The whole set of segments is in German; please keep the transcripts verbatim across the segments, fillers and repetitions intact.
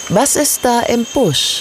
Was ist da im Busch?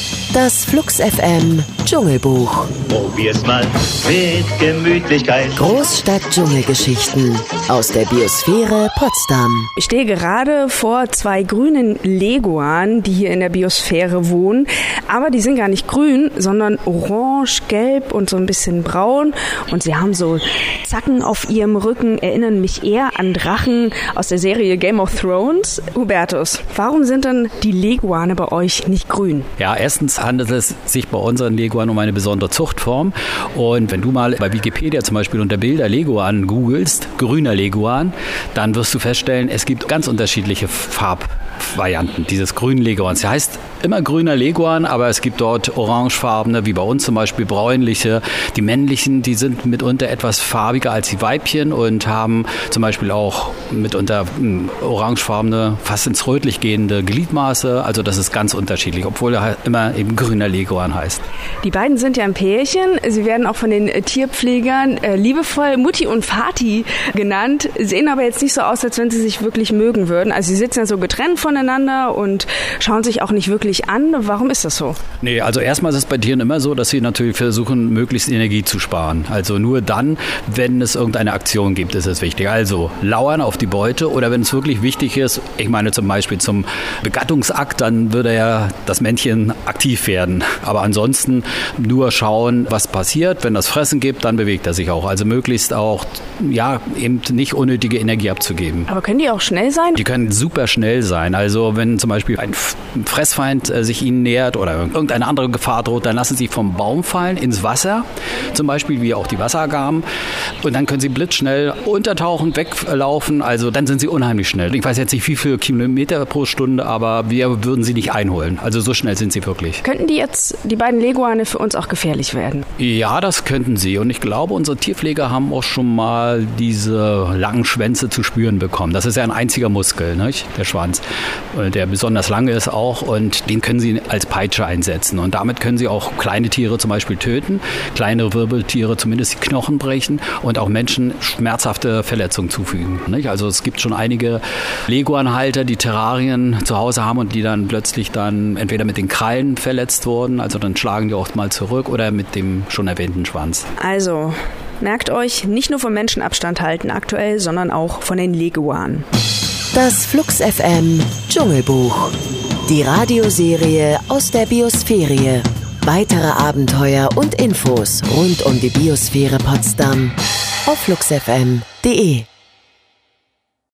Das Flux F M Dschungelbuch. Probier's mal mit Gemütlichkeit. Großstadt-Dschungelgeschichten aus der Biosphäre Potsdam. Ich stehe gerade vor zwei grünen Leguanen, die hier in der Biosphäre wohnen. Aber die sind gar nicht grün, sondern orange, gelb und so ein bisschen braun. Und sie haben so Zacken auf ihrem Rücken, erinnern mich eher an Drachen aus der Serie Game of Thrones. Hubertus, warum sind denn die Leguane bei euch nicht grün? Ja, erstens handelt es sich bei unseren Leguanen um eine besondere Zuchtform. Und wenn du mal bei Wikipedia zum Beispiel unter Bilder Leguan googelst, grüner Leguan, dann wirst du feststellen, es gibt ganz unterschiedliche Farbvarianten dieses grünen Leguans. Der heißt immer grüner Leguan, aber es gibt dort orangefarbene, wie bei uns zum Beispiel bräunliche. Die männlichen, die sind mitunter etwas farbiger als die Weibchen und haben zum Beispiel auch mitunter mh, orangefarbene, fast ins Rötlich gehende Gliedmaße. Also das ist ganz unterschiedlich, obwohl er halt immer eben grüner Leguan heißt. Die beiden sind ja ein Pärchen. Sie werden auch von den Tierpflegern äh, liebevoll Mutti und Vati genannt, sehen aber jetzt nicht so aus, als wenn sie sich wirklich mögen würden. Also sie sitzen ja so getrennt voneinander und schauen sich auch nicht wirklich an. Warum ist das so? Nee, also erstmal ist es bei Tieren immer so, dass sie natürlich versuchen, möglichst Energie zu sparen. Also nur dann, wenn es irgendeine Aktion gibt, ist es wichtig. Also lauern auf die Beute oder wenn es wirklich wichtig ist, ich meine zum Beispiel zum Begattungsakt, dann würde ja das Männchen aktiv werden. Aber ansonsten nur schauen, was passiert. Wenn das Fressen gibt, dann bewegt er sich auch. Also möglichst auch, ja, eben nicht unnötige Energie abzugeben. Aber können die auch schnell sein? Die können super schnell sein. Also wenn zum Beispiel ein Fressfeind äh, sich ihnen nähert oder irgendeine andere Gefahr droht, dann lassen sie vom Baum fallen ins Wasser, zum Beispiel wie auch die Wassergaben. Und dann können sie blitzschnell untertauchen, weglaufen. Also dann sind sie unheimlich schnell. Ich weiß jetzt nicht, wie viele Kilometer pro Stunde, aber wir würden sie nicht einholen. Also so schnell sind sie wirklich. Könnten die jetzt, die beiden Leguane, für uns auch gefährlich werden? Ja, das könnten sie. Und ich glaube, unsere Tierpfleger haben auch schon mal diese langen Schwänze zu spüren bekommen. Das ist ja ein einziger Muskel, nicht? Der Schwanz, der besonders lang ist auch. Und den können sie als Peitsche einsetzen. Und damit können sie auch kleine Tiere zum Beispiel töten, kleinere Wirbeltiere zumindest die Knochen brechen und auch Menschen schmerzhafte Verletzungen zufügen. Nicht? Also es gibt schon einige Leguanhalter, die Terrarien zu Hause haben und die dann plötzlich dann entweder mit den Krallen verletzt wurden, also dann schlagen die oft mal zurück oder mit dem schon erwähnten Schwanz. Also merkt euch, nicht nur vom Menschen Abstand halten aktuell, sondern auch von den Leguanen. Das Flux F M Dschungelbuch. Die Radioserie aus der Biosphäre. Weitere Abenteuer und Infos rund um die Biosphäre Potsdam auf flux f m punkt d e.